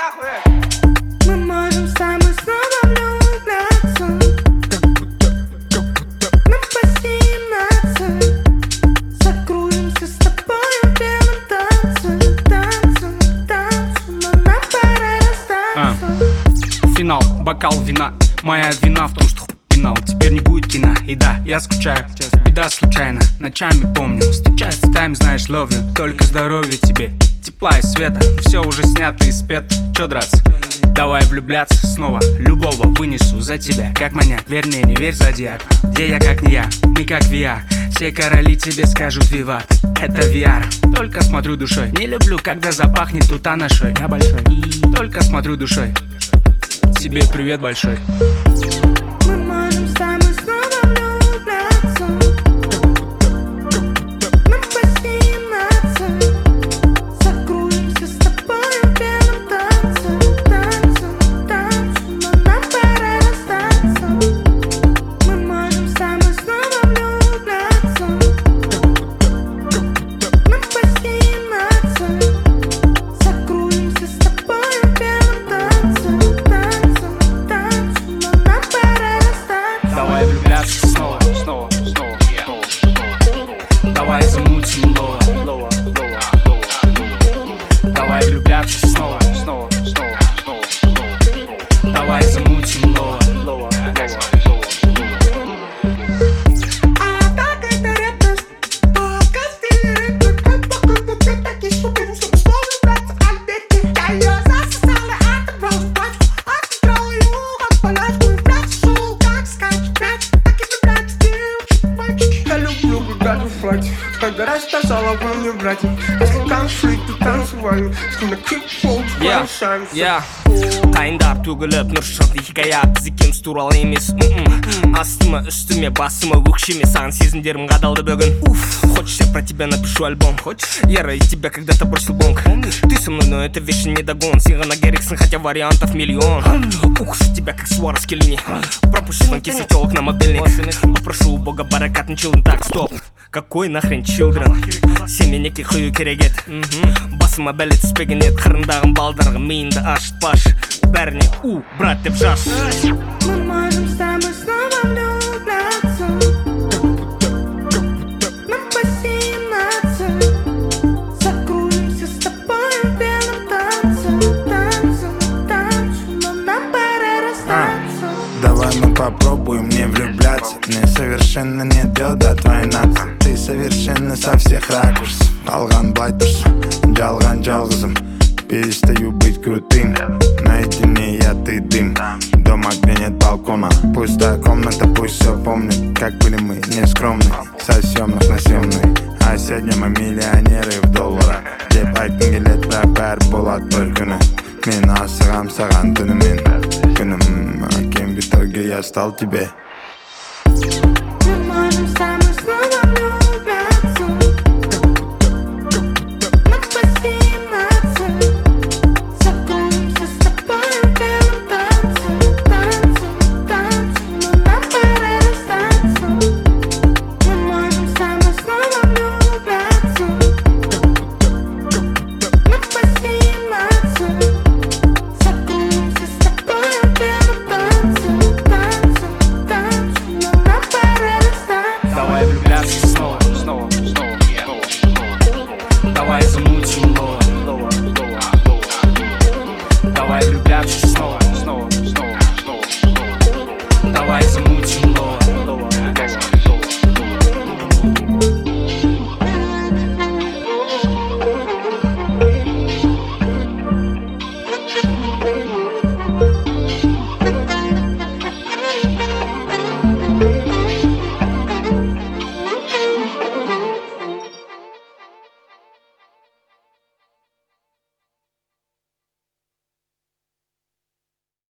Мы можем с тобой снова влюбляться. Нам по 17. Закружимся с тобой в белом танце. Но нам пора расстаться. Финал, бокал вина. Моя вина в том, что финал. Теперь не будет кино, и да, я скучаю. Беда случайно, ночами помню. Встречаюсь с тайм, знаешь, love you. Только здоровья тебе, тепла и света. Все уже снято и спето, чё драться? Давай влюбляться снова, любого вынесу за тебя. Как маньяк, вернее, не верь зодиаку. Где я, как не я, не как VR. Все короли тебе скажут виват. Это VR, только смотрю душой. Не люблю, когда запахнет тут анашой. Я большой, только смотрю душой. Тебе привет большой. Мы можем с тобой снова влюбляться. Нам по 17. Закружимся с тобой в белом танце. Но нам пора расстаться. Мы можем с тобой снова влюбляться. Нам по 17. Закружимся с тобой в белом танце. Но нам пора расстаться. Давай влюбляться снова. Давай замутим лова. Давай влюбляться снова. Давай замутим лова. А так это редкость. Пока стиль редкость. Пока ты такие супер, чтобы сложно браться. Альберти, я ее засосала. А ты просто плачешь. А ты трала его, как полячку. И прячешь, как скачешь. Так и влюбляться девочки. Я люблю, когда ты флать. Когда растасала, вы мне братья. Если танцуй, то танцеваю. Скина кик-фолк, Я қайындар төгіліп нұр шықты хикая. Біз екеуміз туралы емес. Астыма, үстіме, басыма, өкшеме. Саған сезімдерім қадалды бүгін. Хочешь, я про тебя напишу альбом? Хочешь? Я ради тебя когда-то бросил бонг. Ты со мной, но это вечно не догон. Сига на Гериксон, хотя вариантов миллион. Укушу тебя, как свора с келини. Пропущу звонки сетелок на мобильник. Попрошу у бога баракат, чилден. Так, стоп. Какой нахрен children? Сене неке құю керек еді. Басыма бәле түспеген еді. Қырындағым балдарға миыңды ашытпаш. Бәріне брат деп жас. Мы можем с тобой снова влюбляться. Нам по 17. Закружимся с тобой в белом танце. Но нам пора расстаться. Давай мы попробуем не влюбляться. Мне совершенно нет дел до твоей нации. Ты совершенно со всех ракурсов. Алған былай тұрсын, жалған жалғызым. Перестаю быть крутым. Наедине я, ты, дым. Дома, где нет балкона. Пустая комната, пусть все помнит. Как были мы нескромны. Со съемных на съемный. А сегодня мы миллионеры в долларах. Деп айтқың келеді, бірақ бәрі болады бір күні. Мен асығам саған түнімен. Күнім, кем в итоге я стал тебе. Мы можем с тобой снова влюбляться. Нам по 17. Закружимся с тобой в белом танце. Но нам пора расстаться. Мы можем с тобой снова влюбляться. Нам по 17. Закружимся с тобой в белом танце. Но нам пора расстаться. Давай влюбляться